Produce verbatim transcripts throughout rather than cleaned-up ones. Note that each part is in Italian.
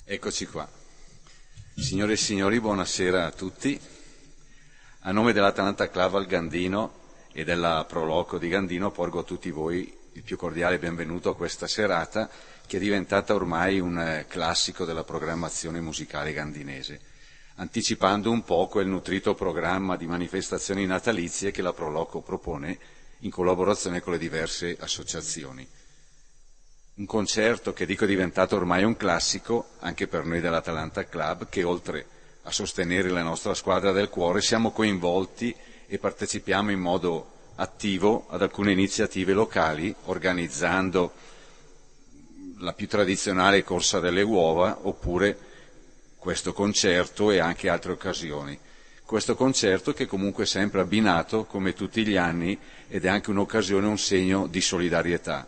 Eccoci qua. Signore e signori, buonasera a tutti. A nome dell'Atalanta Club al Gandino e della Proloco di Gandino porgo a tutti voi il più cordiale benvenuto a questa serata che è diventata ormai un classico della programmazione musicale gandinese, anticipando un po' quel nutrito programma di manifestazioni natalizie che la Proloco propone in collaborazione con le diverse associazioni. Un concerto che dico è diventato ormai un classico anche per noi dell'Atalanta Club, che oltre a sostenere la nostra squadra del cuore siamo coinvolti e partecipiamo in modo attivo ad alcune iniziative locali, organizzando la più tradizionale corsa delle uova oppure questo concerto e anche altre occasioni. Questo concerto che comunque è sempre abbinato come tutti gli anni ed è anche un'occasione, un segno di solidarietà.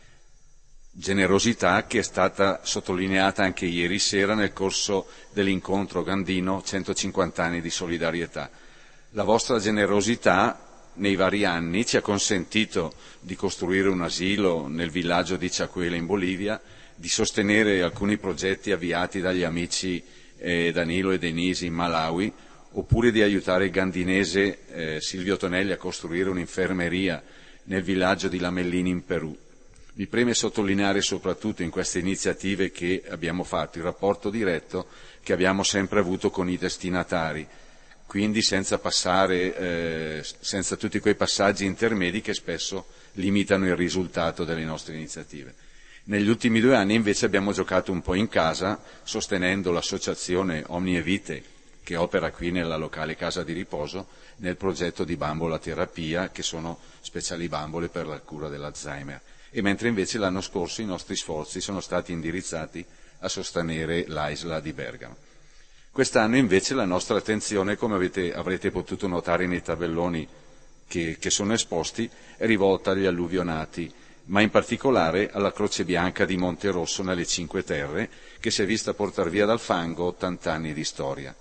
Generosità che è stata sottolineata anche ieri sera nel corso dell'incontro Gandino centocinquanta anni di solidarietà. La vostra generosità nei vari anni ci ha consentito di costruire un asilo nel villaggio di Chacuela in Bolivia, di sostenere alcuni progetti avviati dagli amici eh, Danilo e Denise in Malawi, oppure di aiutare il gandinese eh, Silvio Tonelli a costruire un'infermeria nel villaggio di Lamellini in Perù. Mi preme sottolineare soprattutto in queste iniziative che abbiamo fatto il rapporto diretto che abbiamo sempre avuto con i destinatari, quindi senza passare, eh, senza tutti quei passaggi intermedi che spesso limitano il risultato delle nostre iniziative. Negli ultimi due anni invece abbiamo giocato un po' in casa, sostenendo l'associazione Omnie Vitae, che opera qui nella locale casa di riposo, nel progetto di bambola terapia, che sono speciali bambole per la cura dell'Alzheimer. E mentre invece l'anno scorso i nostri sforzi sono stati indirizzati a sostenere l'Aisla di Bergamo. Quest'anno invece la nostra attenzione, come avete, avrete potuto notare nei tabelloni che, che sono esposti, è rivolta agli alluvionati, ma in particolare alla Croce Bianca di Monterosso nelle Cinque Terre, che si è vista portare via dal fango ottanta anni di storia.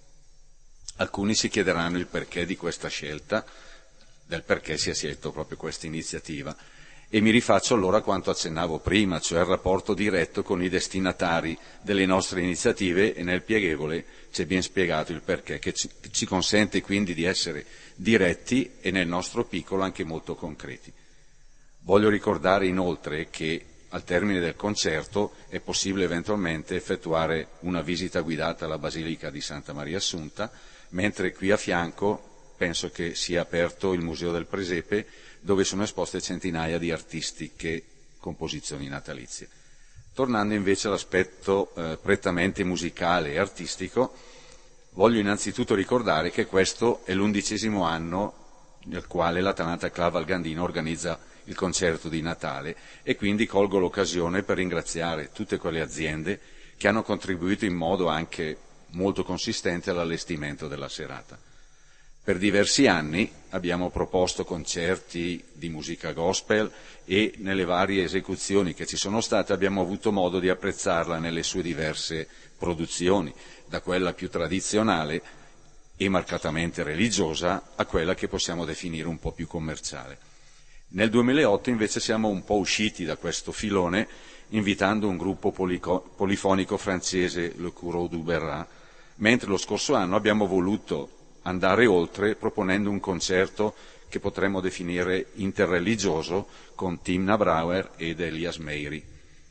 Alcuni si chiederanno il perché di questa scelta, del perché si è scelto proprio questa iniziativa. E mi rifaccio allora a quanto accennavo prima, cioè il rapporto diretto con i destinatari delle nostre iniziative, e nel pieghevole c'è ben spiegato il perché, che ci, che ci consente quindi di essere diretti e nel nostro piccolo anche molto concreti. Voglio ricordare inoltre che al termine del concerto è possibile eventualmente effettuare una visita guidata alla Basilica di Santa Maria Assunta, mentre qui a fianco penso che sia aperto il Museo del Presepe, dove sono esposte centinaia di artistiche composizioni natalizie. Tornando invece all'aspetto eh, prettamente musicale e artistico, voglio innanzitutto ricordare che questo è l'undicesimo anno nel quale l'Atalanta Club al Gandino organizza il concerto di Natale e quindi colgo l'occasione per ringraziare tutte quelle aziende che hanno contribuito in modo anche molto consistente all'allestimento della serata. Per diversi anni abbiamo proposto concerti di musica gospel e nelle varie esecuzioni che ci sono state abbiamo avuto modo di apprezzarla nelle sue diverse produzioni, da quella più tradizionale e marcatamente religiosa a quella che possiamo definire un po' più commerciale. Nel duemilaotto invece siamo un po' usciti da questo filone invitando un gruppo polico- polifonico francese, Le Courreau du Berra, mentre lo scorso anno abbiamo voluto andare oltre proponendo un concerto che potremmo definire interreligioso con Timna Brauer ed Elias Meiri.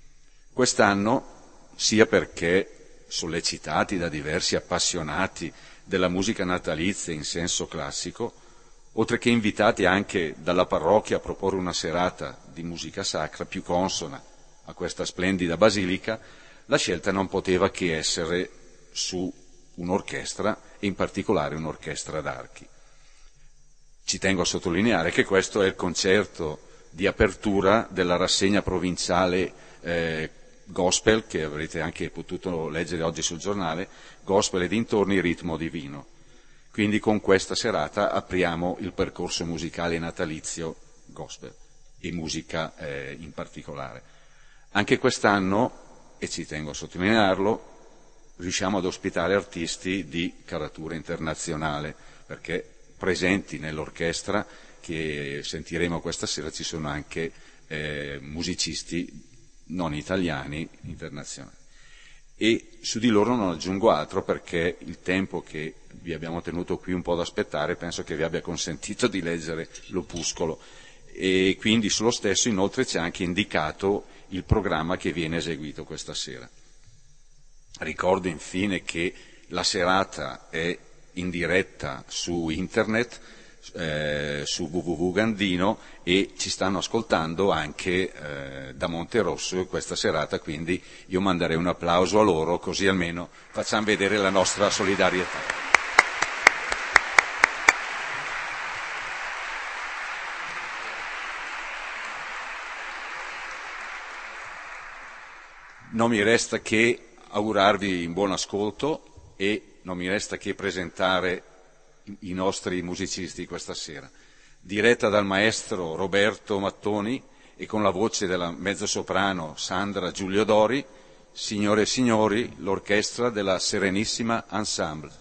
Quest'anno, sia perché sollecitati da diversi appassionati della musica natalizia in senso classico, oltre che invitati anche dalla parrocchia a proporre una serata di musica sacra più consona a questa splendida basilica, la scelta non poteva che essere su un'orchestra e in particolare un'orchestra d'archi. Ci tengo a sottolineare che questo è il concerto di apertura della rassegna provinciale eh, gospel, che avrete anche potuto leggere oggi sul giornale, Gospel e dintorni, ritmo divino. Quindi con questa serata apriamo il percorso musicale natalizio gospel e musica eh, in particolare. Anche quest'anno, e ci tengo a sottolinearlo, riusciamo ad ospitare artisti di caratura internazionale, perché presenti nell'orchestra che sentiremo questa sera ci sono anche eh, musicisti non italiani, internazionali. E su di loro non aggiungo altro, perché il tempo che vi abbiamo tenuto qui un po' ad aspettare penso che vi abbia consentito di leggere l'opuscolo, e quindi sullo stesso inoltre c'è anche indicato il programma che viene eseguito questa sera. Ricordo infine che la serata è in diretta su internet, eh, su w w w punto gandino, e ci stanno ascoltando anche eh, da Monterosso questa serata, quindi io manderei un applauso a loro, così almeno facciamo vedere la nostra solidarietà. Non mi resta che augurarvi un buon ascolto e non mi resta che presentare i nostri musicisti questa sera. Diretta dal maestro Roberto Mattoni e con la voce della mezzosoprano Sandra Giulio Dori, signore e signori, l'orchestra della Serenissima Ensemble.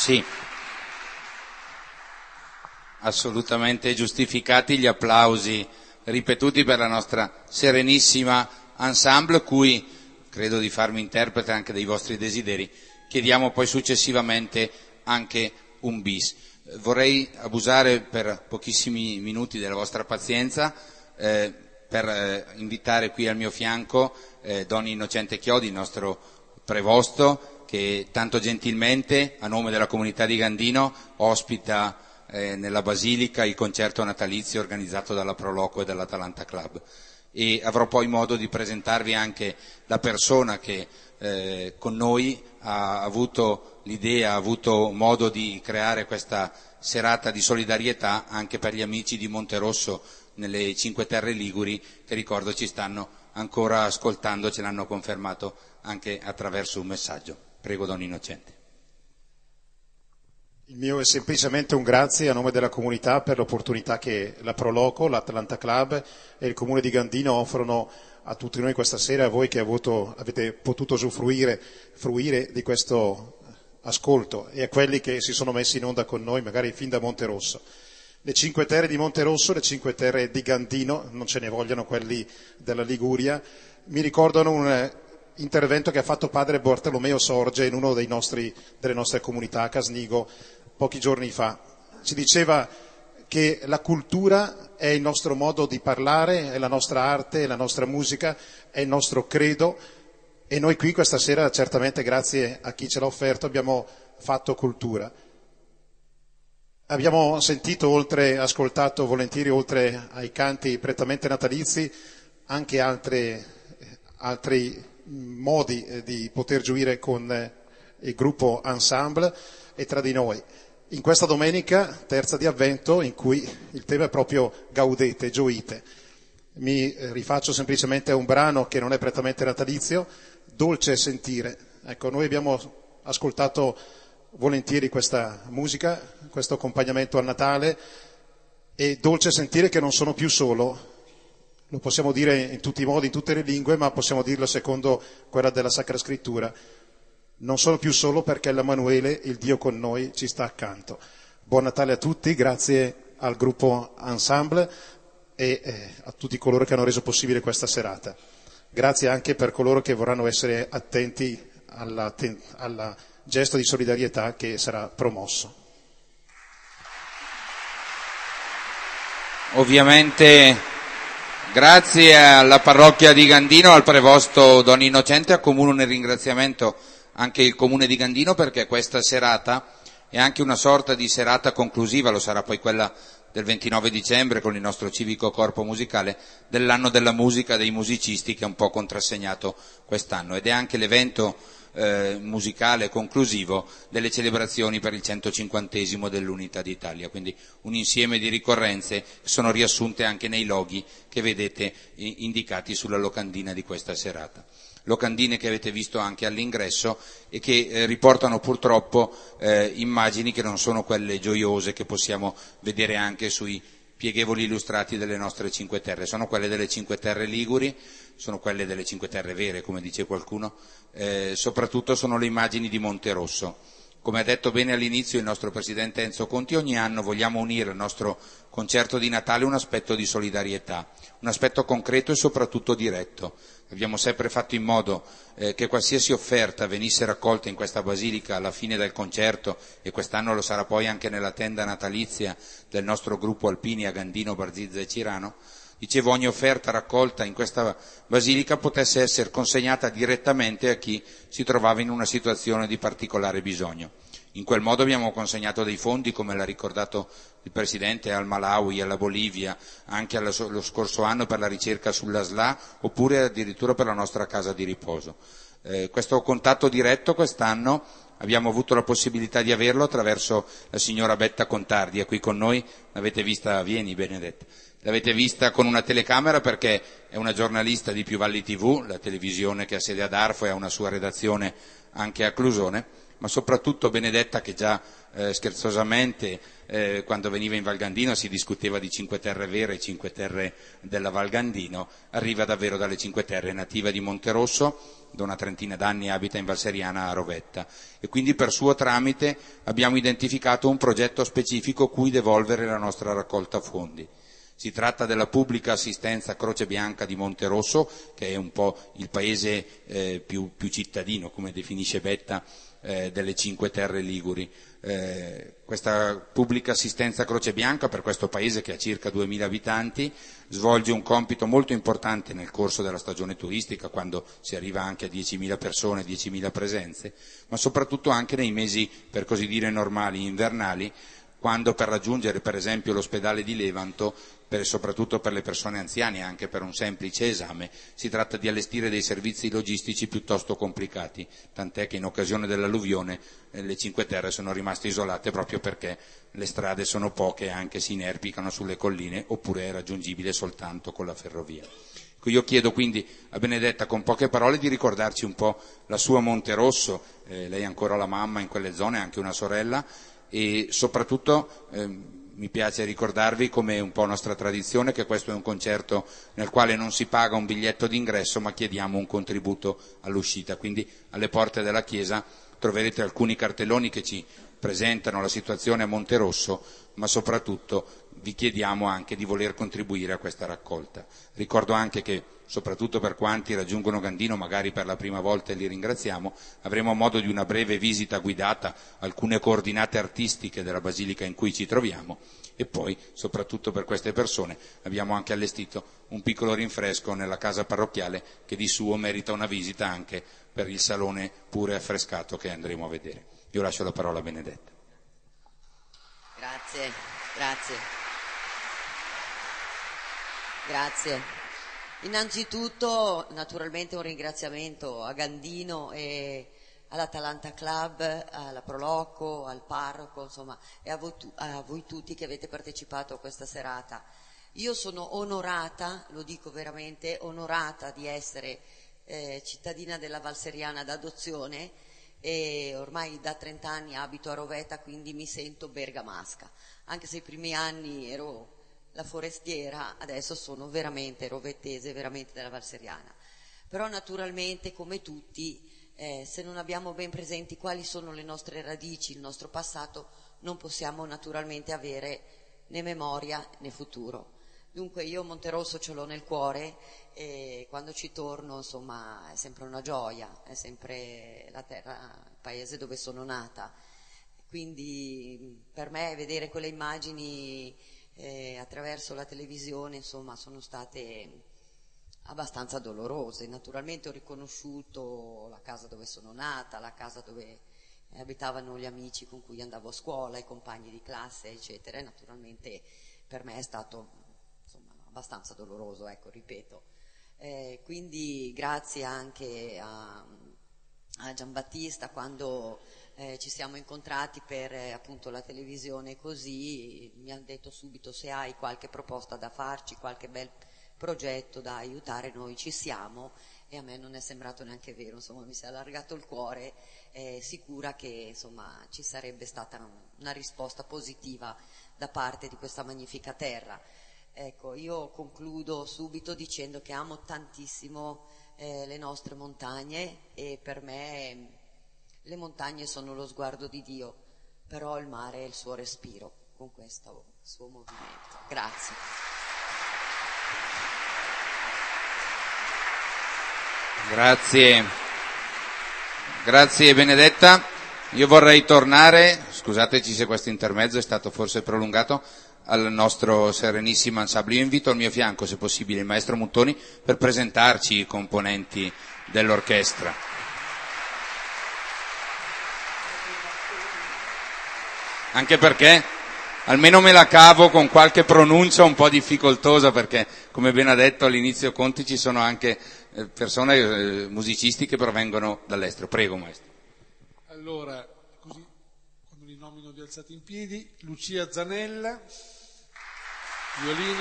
Sì, assolutamente giustificati gli applausi ripetuti per la nostra serenissima ensemble, cui credo di farmi interprete anche dei vostri desideri. Chiediamo poi successivamente anche un bis. Vorrei abusare per pochissimi minuti della vostra pazienza eh, per eh, invitare qui al mio fianco eh, Don Innocente Chiodi, il nostro prevosto, che tanto gentilmente, a nome della comunità di Gandino, ospita eh, nella Basilica il concerto natalizio organizzato dalla Proloco e dall'Atalanta Club. E avrò poi modo di presentarvi anche la persona che eh, con noi ha avuto l'idea, ha avuto modo di creare questa serata di solidarietà anche per gli amici di Monterosso nelle Cinque Terre Liguri, che ricordo ci stanno ancora ascoltando, ce l'hanno confermato anche attraverso un messaggio. Prego Don Innocente. Il mio è semplicemente un grazie a nome della comunità per l'opportunità che la Proloco, l'Atalanta Club e il Comune di Gandino offrono a tutti noi questa sera, a voi che avuto, avete potuto usufruire fruire di questo ascolto, e a quelli che si sono messi in onda con noi magari fin da Monterosso. Le Cinque Terre di Monterosso, le Cinque Terre di Gandino, non ce ne vogliono quelli della Liguria, mi ricordano un intervento che ha fatto padre Bartolomeo Sorge in uno dei nostri, delle nostre comunità a Casnigo pochi giorni fa. Ci diceva che la cultura è il nostro modo di parlare, è la nostra arte, è la nostra musica, è il nostro credo, e noi qui questa sera, certamente grazie a chi ce l'ha offerto, abbiamo fatto cultura. Abbiamo sentito, oltre, ascoltato volentieri, oltre ai canti prettamente natalizi, anche altre, altri modi di poter gioire con il gruppo Ensemble e tra di noi. In questa domenica, terza di Avvento, in cui il tema è proprio gaudete, gioite. Mi rifaccio semplicemente a un brano che non è prettamente natalizio, Dolce sentire. Ecco, noi abbiamo ascoltato volentieri questa musica, questo accompagnamento al Natale, e dolce sentire che non sono più solo. Lo possiamo dire in tutti i modi, in tutte le lingue, ma possiamo dirlo secondo quella della Sacra Scrittura. Non sono più solo perché l'Emanuele, il Dio con noi, ci sta accanto. Buon Natale a tutti, grazie al gruppo Ensemble e eh, a tutti coloro che hanno reso possibile questa serata. Grazie anche per coloro che vorranno essere attenti alla, alla gesto di solidarietà che sarà promosso. Ovviamente grazie alla parrocchia di Gandino, al prevosto Don Innocente, accomuno nel ringraziamento anche il Comune di Gandino, perché questa serata è anche una sorta di serata conclusiva, lo sarà poi quella del ventinove dicembre con il nostro civico corpo musicale, dell'anno della musica dei musicisti, che è un po' contrassegnato quest'anno, ed è anche l'evento eh, musicale conclusivo delle celebrazioni per il centocinquantesimo dell'Unità d'Italia, quindi un insieme di ricorrenze che sono riassunte anche nei loghi che vedete indicati sulla locandina di questa serata. Locandine che avete visto anche all'ingresso e che eh, riportano purtroppo eh, immagini che non sono quelle gioiose che possiamo vedere anche sui pieghevoli illustrati delle nostre Cinque Terre, sono quelle delle Cinque Terre Liguri, sono quelle delle Cinque Terre vere, come dice qualcuno, eh, soprattutto sono le immagini di Monterosso. Come ha detto bene all'inizio il nostro Presidente Enzo Conti, ogni anno vogliamo unire al nostro concerto di Natale un aspetto di solidarietà, un aspetto concreto e soprattutto diretto. Abbiamo sempre fatto in modo eh, che qualsiasi offerta venisse raccolta in questa Basilica alla fine del concerto, e quest'anno lo sarà poi anche nella tenda natalizia del nostro gruppo Alpini a Gandino, Barzizza e Cirano. Dicevo, ogni offerta raccolta in questa Basilica potesse essere consegnata direttamente a chi si trovava in una situazione di particolare bisogno. In quel modo abbiamo consegnato dei fondi, come l'ha ricordato il Presidente, al Malawi, alla Bolivia, anche allo scorso anno per la ricerca sulla S L A, oppure addirittura per la nostra casa di riposo. Eh, questo contatto diretto quest'anno abbiamo avuto la possibilità di averlo attraverso la signora Betta Contardi, è qui con noi, l'avete vista, vieni Benedetta, l'avete vista con una telecamera perché è una giornalista di Più Valli tivù, la televisione che ha sede ad Arfo e ha una sua redazione anche a Clusone, ma soprattutto Benedetta che già eh, scherzosamente eh, quando veniva in Val Gandino si discuteva di Cinque Terre vere e Cinque Terre della Val Gandino, arriva davvero dalle Cinque Terre, nativa di Monterosso, da una trentina d'anni abita in Valseriana a Rovetta e quindi per suo tramite abbiamo identificato un progetto specifico cui devolvere la nostra raccolta fondi. Si tratta della pubblica assistenza Croce Bianca di Monterosso, che è un po' il paese eh, più, più cittadino, come definisce Betta, eh, delle Cinque Terre Liguri. Eh, questa pubblica assistenza Croce Bianca per questo paese che ha circa duemila abitanti svolge un compito molto importante nel corso della stagione turistica, quando si arriva anche a diecimila persone, diecimila presenze, ma soprattutto anche nei mesi, per così dire, normali, invernali, quando per raggiungere per esempio l'ospedale di Levanto, per, soprattutto per le persone anziane e anche per un semplice esame, si tratta di allestire dei servizi logistici piuttosto complicati, tant'è che in occasione dell'alluvione eh, le Cinque Terre sono rimaste isolate proprio perché le strade sono poche e anche si inerpicano sulle colline oppure è raggiungibile soltanto con la ferrovia. Io chiedo quindi a Benedetta con poche parole di ricordarci un po' la sua Monterosso, eh, lei è ancora la mamma in quelle zone, anche una sorella, e soprattutto eh, mi piace ricordarvi, come è un po' nostra tradizione, che questo è un concerto nel quale non si paga un biglietto d'ingresso ma chiediamo un contributo all'uscita, quindi alle porte della chiesa troverete alcuni cartelloni che ci presentano la situazione a Monterosso, ma soprattutto vi chiediamo anche di voler contribuire a questa raccolta. Ricordo anche che, soprattutto per quanti raggiungono Gandino magari per la prima volta e li ringraziamo, avremo modo di una breve visita guidata, alcune coordinate artistiche della basilica in cui ci troviamo e poi, soprattutto per queste persone, abbiamo anche allestito un piccolo rinfresco nella casa parrocchiale che di suo merita una visita anche per il salone pure affrescato che andremo a vedere. Io lascio la parola a Benedetta. Grazie, grazie. Grazie. Innanzitutto, naturalmente, un ringraziamento a Gandino e all'Atalanta Club, alla Proloco, al parroco, insomma, e a voi, a voi tutti che avete partecipato a questa serata. Io sono onorata, lo dico veramente, onorata di essere eh, cittadina della Valseriana d'adozione e ormai da trenta anni abito a Rovetta, quindi mi sento bergamasca, anche se i primi anni ero la forestiera, adesso sono veramente rovettese, veramente della Valseriana. Però naturalmente, come tutti, eh, se non abbiamo ben presenti quali sono le nostre radici, il nostro passato, non possiamo naturalmente avere né memoria né futuro. Dunque io Monterosso ce l'ho nel cuore e quando ci torno, insomma, è sempre una gioia, è sempre la terra, il paese dove sono nata. Quindi per me vedere quelle immagini eh, attraverso la televisione, insomma, sono state abbastanza dolorose. Naturalmente ho riconosciuto la casa dove sono nata, la casa dove abitavano gli amici con cui andavo a scuola, i compagni di classe, eccetera. E naturalmente per me è stato abbastanza doloroso, ecco, ripeto. Eh, quindi grazie anche a, a Giambattista quando eh, ci siamo incontrati per eh, appunto la televisione, così mi ha detto subito: se hai qualche proposta da farci, qualche bel progetto da aiutare, noi ci siamo. E a me non è sembrato neanche vero, insomma, mi si è allargato il cuore, eh, sicura che insomma ci sarebbe stata una risposta positiva da parte di questa magnifica terra. Ecco, io concludo subito dicendo che amo tantissimo eh, le nostre montagne e per me le montagne sono lo sguardo di Dio, però il mare è il suo respiro con questo suo movimento. Grazie. Grazie. Grazie Benedetta. Io vorrei tornare, scusateci se questo intermezzo è stato forse prolungato, al nostro serenissimo ensemble. Io invito al mio fianco, se possibile, il maestro Muttoni per presentarci i componenti dell'orchestra. Anche perché almeno me la cavo con qualche pronuncia un po' difficoltosa, perché come ben ha detto all'inizio Conti ci sono anche persone, eh, musicisti che provengono dall'estero. Prego maestro. Allora, così quando li nomino vi alzate in piedi. Lucia Zanella, violino.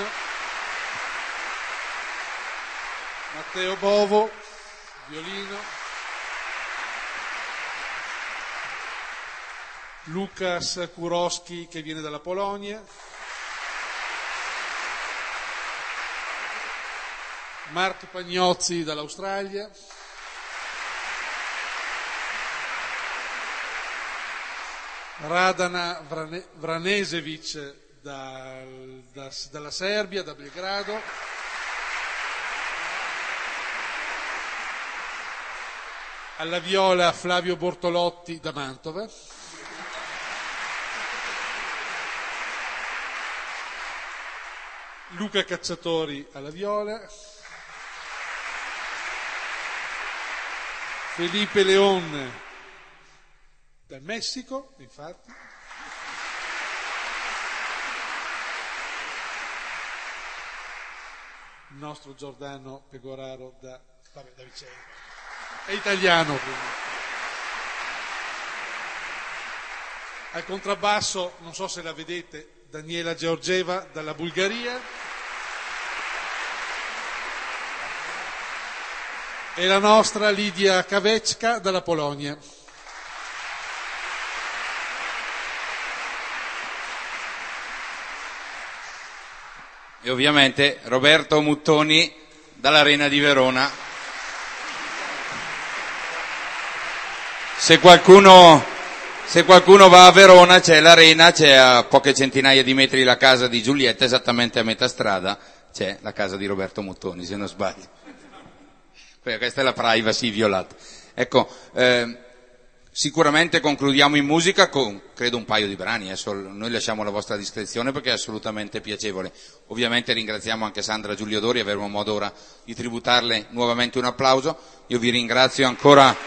Matteo Bovo, violino. Lukas Kurowski che viene dalla Polonia, Mark Pagnozzi dall'Australia, Radana Vrane, Vranesevic dal, da, dalla Serbia, da Belgrado, alla viola Flavio Bortolotti da Mantova, Luca Cacciatori alla viola, Felipe Leon dal Messico, infatti, il nostro Giordano Pegoraro da, vabbè, da Vicenza, è italiano quindi. Al contrabbasso, non so se la vedete, Daniela Georgieva dalla Bulgaria, e la nostra Lidia Kawecka dalla Polonia. E ovviamente Roberto Muttoni dall'Arena di Verona. Se qualcuno, se qualcuno va a Verona, c'è l'Arena, c'è a poche centinaia di metri la casa di Giulietta, esattamente a metà strada c'è la casa di Roberto Muttoni, se non sbaglio. Questa è la privacy violata. Ecco, eh, sicuramente concludiamo in musica con, credo, un paio di brani, eh, noi lasciamo la vostra discrezione perché è assolutamente piacevole. Ovviamente ringraziamo anche Sandra Giuliodori, avremo modo ora di tributarle nuovamente un applauso. Io vi ringrazio ancora.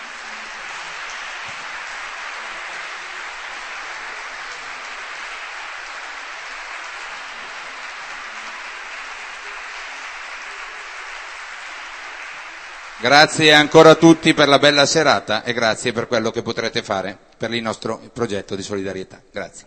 Grazie ancora a tutti per la bella serata e grazie per quello che potrete fare per il nostro progetto di solidarietà. Grazie.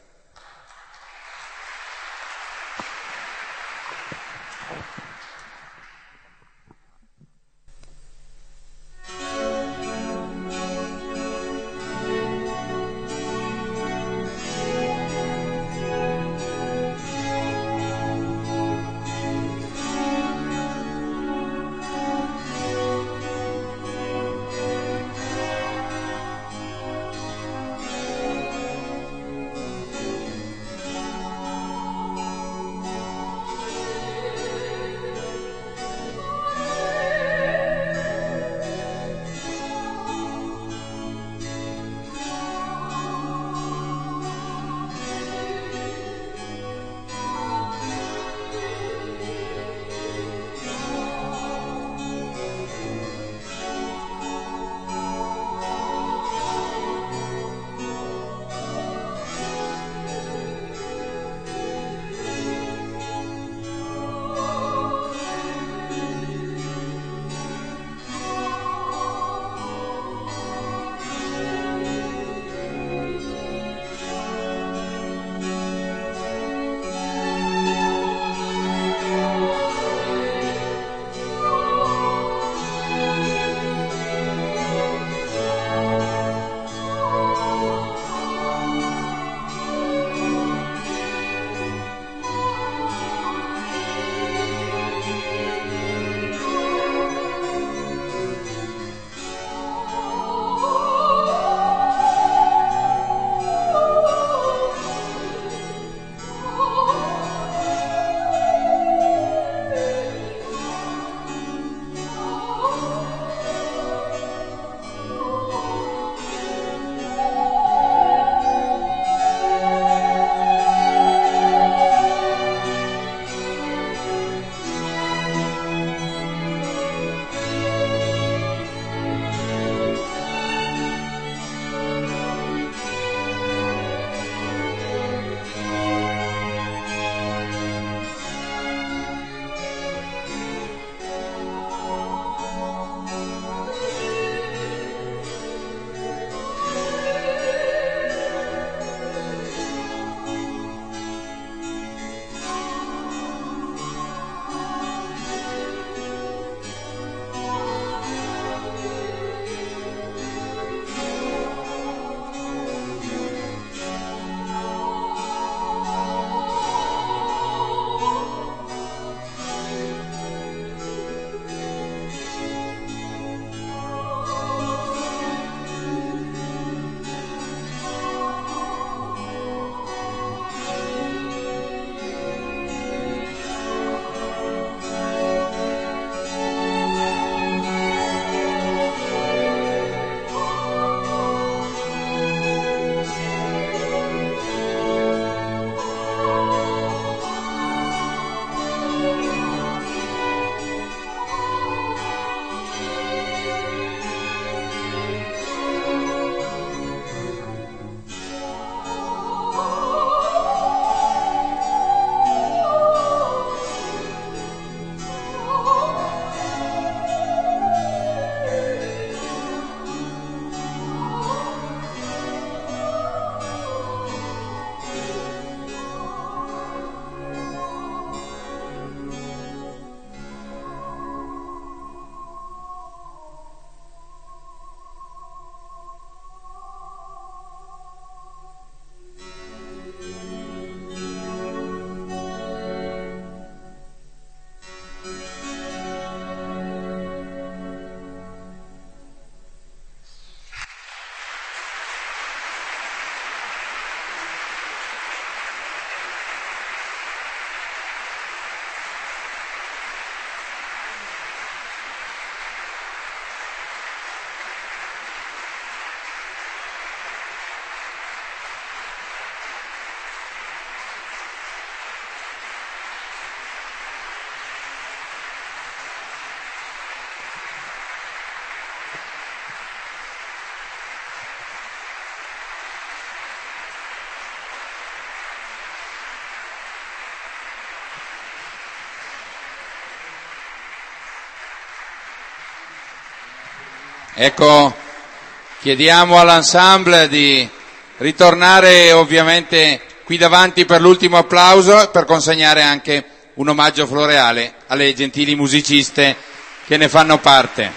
Ecco, chiediamo all'ensemble di ritornare ovviamente qui davanti per l'ultimo applauso, per consegnare anche un omaggio floreale alle gentili musiciste che ne fanno parte.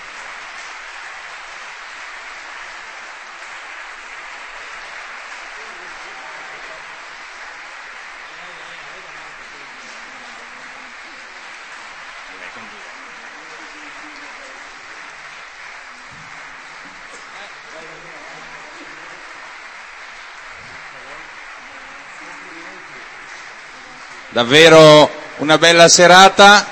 Davvero una bella serata,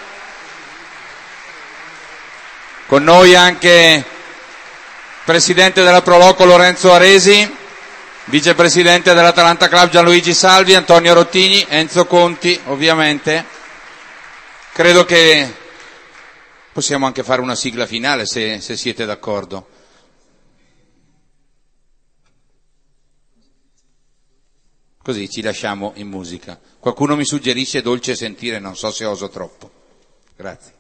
con noi anche presidente della Proloco Lorenzo Aresi, vicepresidente dell'Atalanta Club Gianluigi Salvi, Antonio Rottigni, Enzo Conti ovviamente. Credo che possiamo anche fare una sigla finale se, se siete d'accordo. Così ci lasciamo in musica. Qualcuno mi suggerisce Dolce Sentire, non so se oso troppo. Grazie.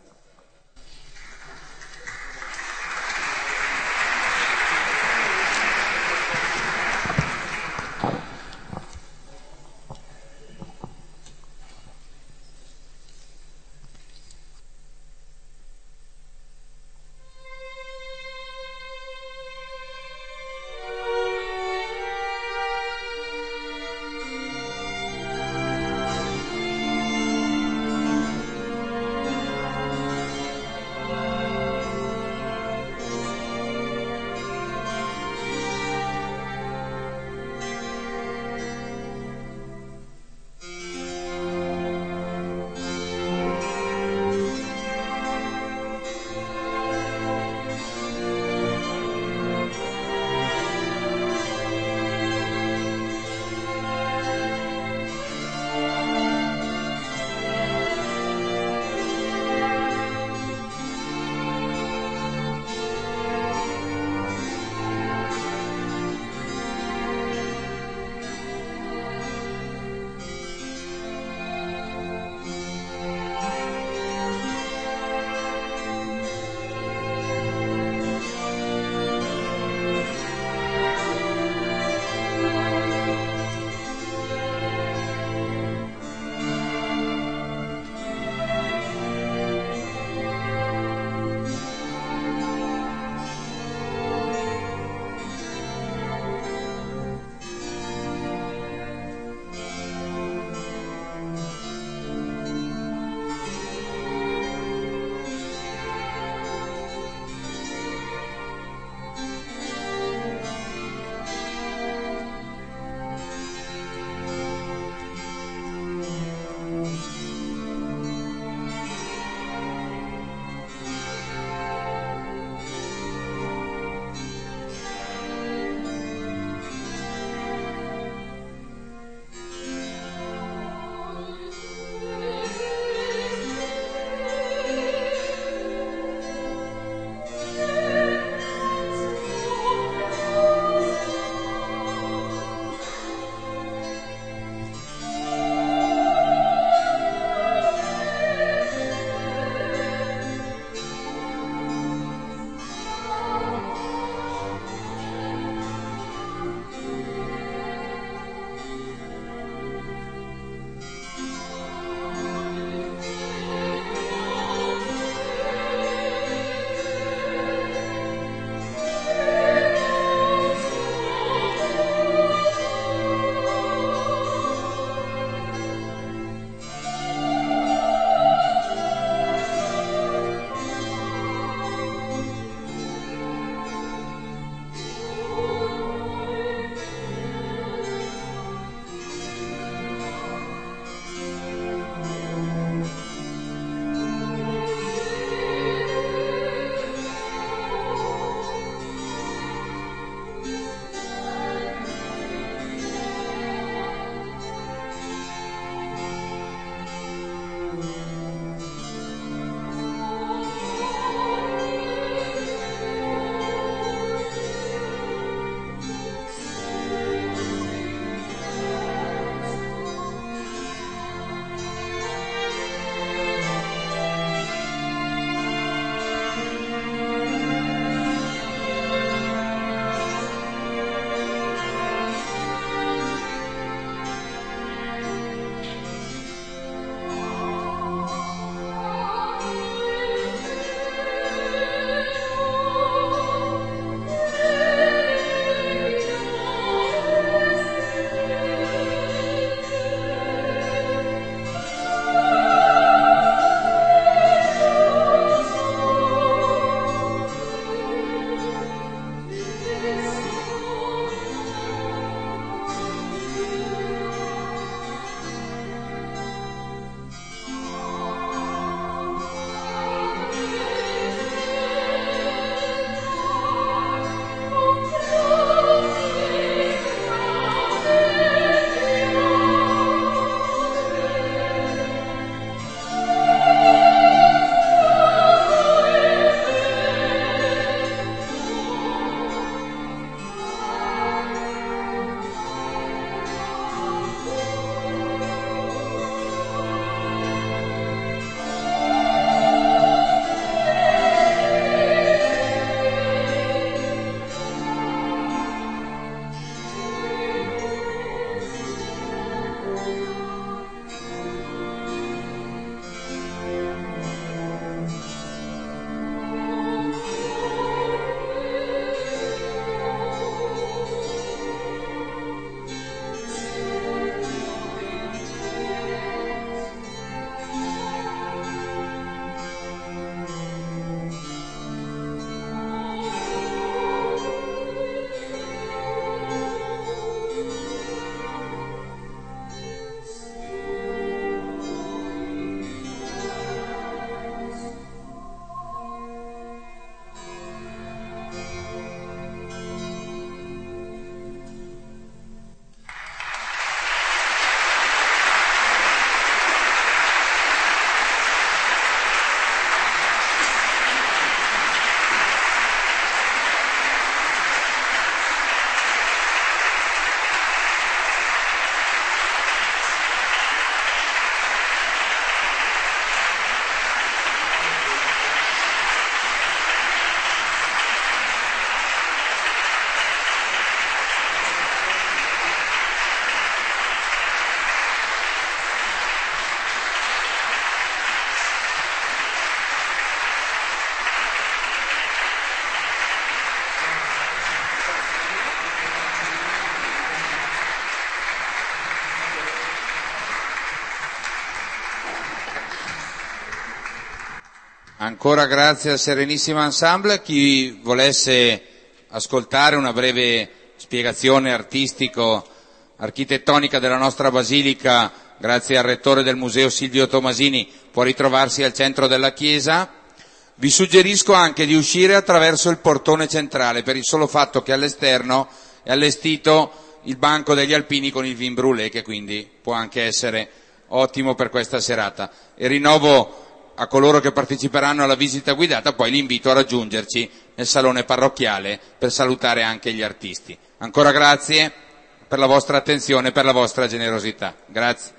Ancora grazie al Serenissima Ensemble. Chi volesse ascoltare una breve spiegazione artistico-architettonica della nostra basilica, grazie al rettore del museo Silvio Tomasini, può ritrovarsi al centro della chiesa. Vi suggerisco anche di uscire attraverso il portone centrale, per il solo fatto che all'esterno è allestito il banco degli alpini con il vin brûlé, che quindi può anche essere ottimo per questa serata. E rinnovo a coloro che parteciperanno alla visita guidata poi l'invito a raggiungerci nel salone parrocchiale per salutare anche gli artisti. Ancora grazie per la vostra attenzione e per la vostra generosità. Grazie.